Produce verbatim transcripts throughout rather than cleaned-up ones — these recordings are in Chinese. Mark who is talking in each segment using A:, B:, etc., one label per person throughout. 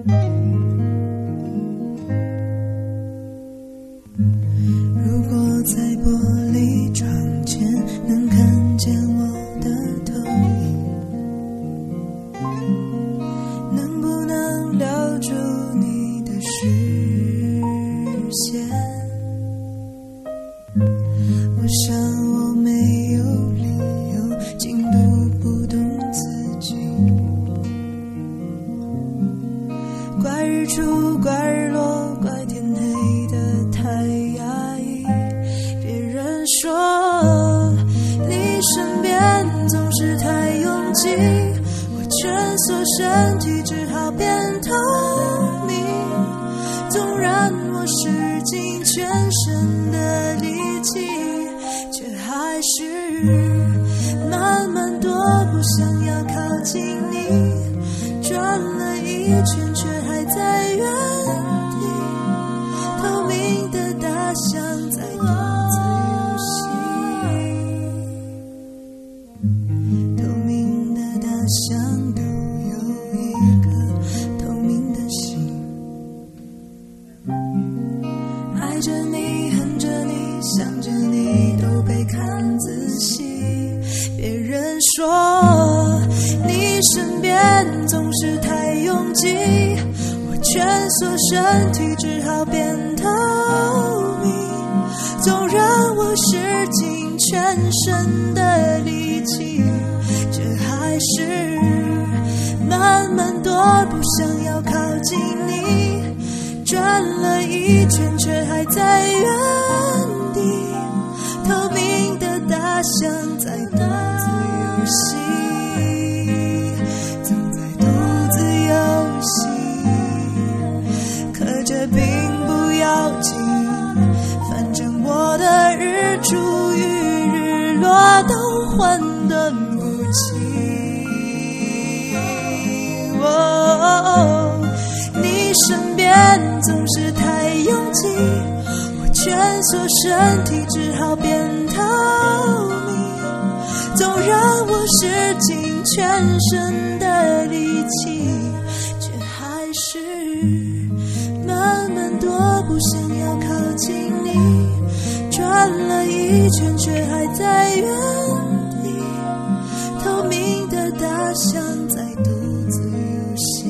A: 如果在玻璃窗前能看见我的投影，能不能留住你的视线？我想我没有理由竟读不懂自己，怪日出怪日落怪天黑的太压抑，别人说你身边总是太拥挤，我蜷缩身体只好变透明，纵然我使尽全身的力气，却还是慢慢多不想要靠近你，转了一圈却还在原地，透明的大象在独自游戏，透明的大象都有一颗透明的心，爱着你恨着你想着你都被看仔细，别人说你身边总是太拥挤，我蜷缩身体只好变透明，纵然我使尽全身的力气，却还是慢慢多不想要靠近你，转了一圈却还在原地，透明的大象在独自游戏，总在独自游戏，可这并不要紧，反正我的日出与日落都混沌不清。哦，你身边总是太拥挤，我蜷缩身体只好变透明，纵然我使尽全身的力气，却还是慢慢多不想要靠近你，转了一圈却还在原地，透明的大象在独自游戏，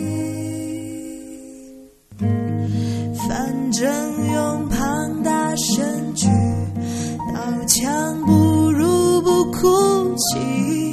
A: 反正用庞大身躯刀枪不入不哭泣。